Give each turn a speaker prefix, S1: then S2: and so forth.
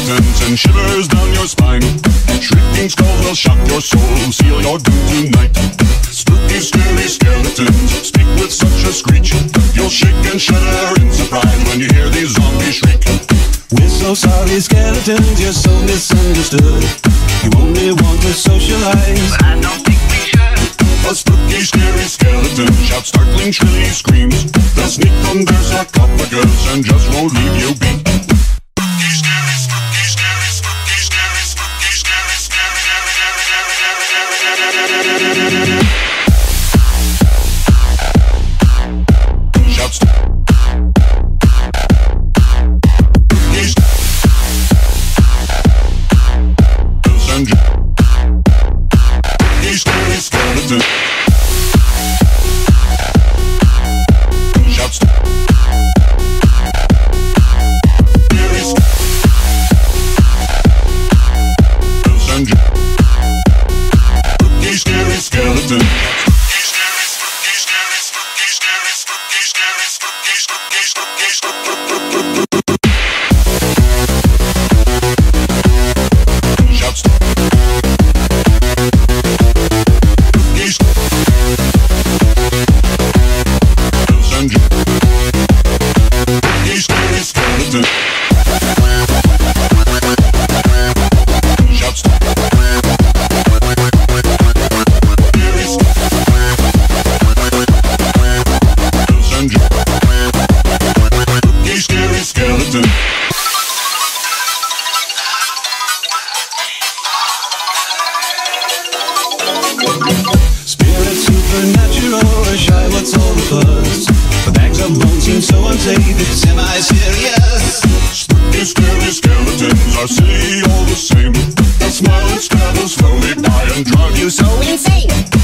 S1: skeletons and shivers down your spine. Shrieking skulls will shock your soul, seal your doom tonight. Spooky, scary skeletons speak with such a screech. You'll shake and shudder in surprise when you hear these zombies shriek.
S2: We're so sorry, skeletons, you're so misunderstood. You only want to socialize,
S3: but I don't think we should.
S1: A spooky, scary skeleton shouts startling, shrilly screams. They'll sneak from their sarcophagus and just won't leave you be. Spooky, scary, spooky, scary, spooky, scary, spooky, scary, scary, shouts. Scary skeleton shouts. Scary skeleton.
S2: spirit supernatural, or shy, what's all the buzz? The bags of bones seem so unsafe, it's semi-serious.
S1: Spooky, scary skeletons are silly all the same. They'll smile and scrabble slowly by and drive you
S3: So insane.